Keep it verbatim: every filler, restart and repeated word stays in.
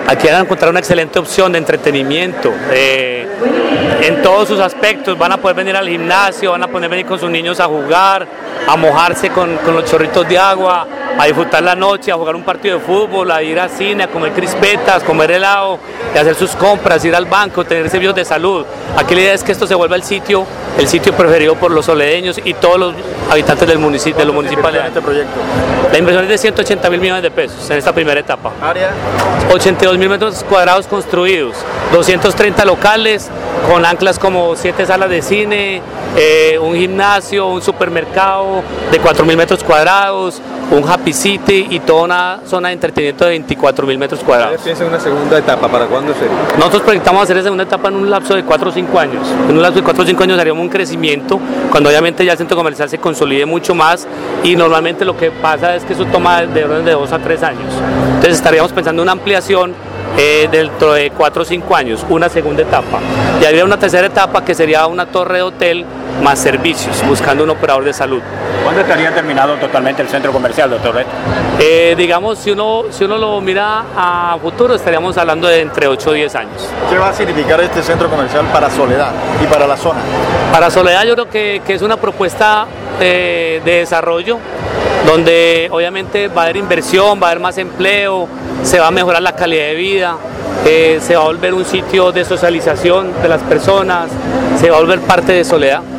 Aquí van a encontrar una excelente opción de entretenimiento, eh, en todos sus aspectos. Van a poder venir al gimnasio, van a poder venir con sus niños a jugar, a mojarse con, con los chorritos de agua, a disfrutar la noche, a jugar un partido de fútbol, a ir al cine, a comer crispetas, comer helado, a hacer sus compras, ir al banco, tener servicios de salud. Aquí la idea es que esto se vuelva el sitio, el sitio preferido por los soledeños y todos los habitantes del municipio, de los municipales. Este proyecto? La inversión es de ciento ochenta mil millones de pesos en esta primera etapa. ¿Área? ochenta y dos mil metros cuadrados construidos, doscientos treinta locales con anclas como siete salas de cine, eh, un gimnasio, un supermercado de cuatro mil metros cuadrados, un Happy City y toda una zona de entretenimiento de veinticuatro mil metros cuadrados. ¿Piensa en una segunda etapa? ¿Para cuándo sería? Nosotros proyectamos hacer la segunda etapa en un lapso de cuatro o cinco años. En un lapso de cuatro o cinco años haríamos un crecimiento, cuando obviamente ya el centro comercial se consolide mucho más, y normalmente lo que pasa es que eso toma de orden de dos a tres años. Entonces estaríamos pensando en una ampliación eh, dentro de cuatro o cinco años, una segunda etapa. Y habría una tercera etapa que sería una torre de hotel más servicios, buscando un operador de salud. ¿Cuándo estaría terminado totalmente el centro comercial, doctor Beto? Eh, digamos, si uno, si uno lo mira a futuro, estaríamos hablando de entre ocho o diez años. ¿Qué va a significar este centro comercial para Soledad y para la zona? Para Soledad yo creo que, que es una propuesta eh, de desarrollo, donde obviamente va a haber inversión, va a haber más empleo, se va a mejorar la calidad de vida, eh, se va a volver un sitio de socialización de las personas, se va a volver parte de Soledad.